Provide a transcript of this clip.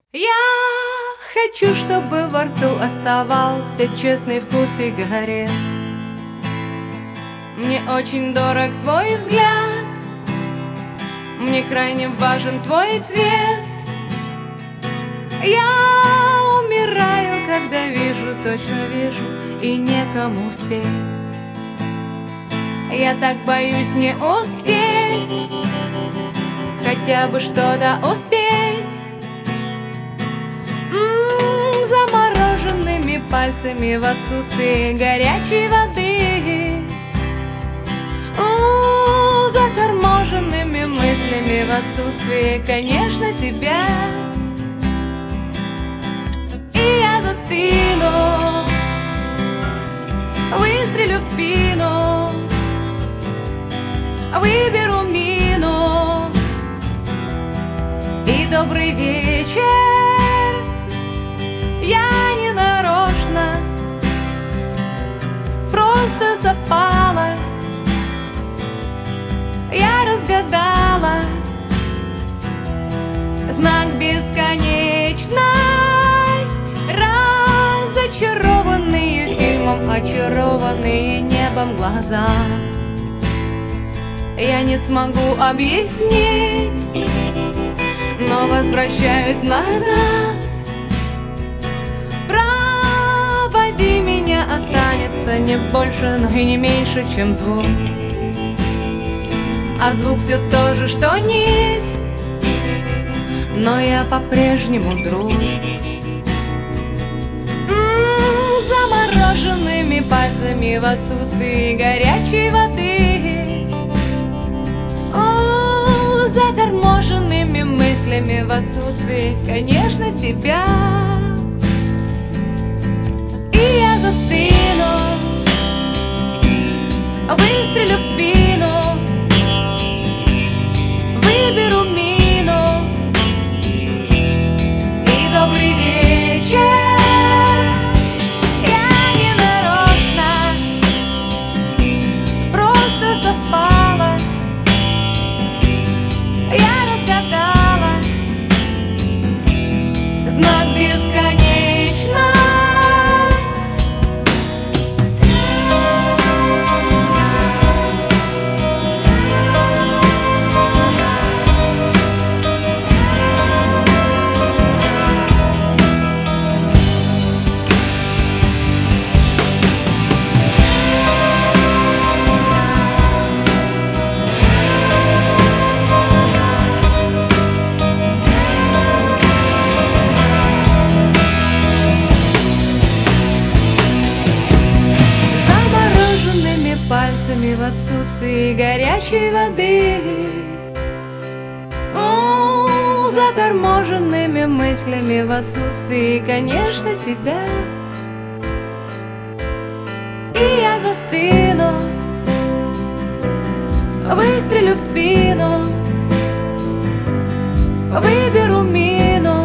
Я хочу, чтобы во рту оставался честный вкус сигарет. Мне очень дорог твой взгляд, мне крайне важен твой цвет. Я умираю, когда вижу, точно вижу, и некому спеть. Я так боюсь не успеть, хотя бы что-то успеть. Замороженными пальцами в отсутствии горячей воды, заторможенными мыслями в отсутствии, конечно, тебя. И я застыну, выстрелю в спину, выберу мину. И добрый вечер, я не нарочно, просто совпало. Я разгадала знак бесконечность. Разочарованные фильмом, очарованные небом глаза. Я не смогу объяснить, но возвращаюсь назад. Проводи меня, останется не больше, но и не меньше, чем звук. А звук все то же, что нить, но я по-прежнему друг. Замороженными пальцами в отсутствии горячей воды, заторможенными мыслями в отсутствии, конечно, тебя. И я застыну, выстрелю в спину, выберу мину. И добрый вечер, я не нарочно, просто совпало. Я разгадала знак бесконечность. Пальцами в отсутствии горячей воды, заторможенными мыслями в отсутствии, конечно, тебя. И я застыну, выстрелю в спину, выберу мину.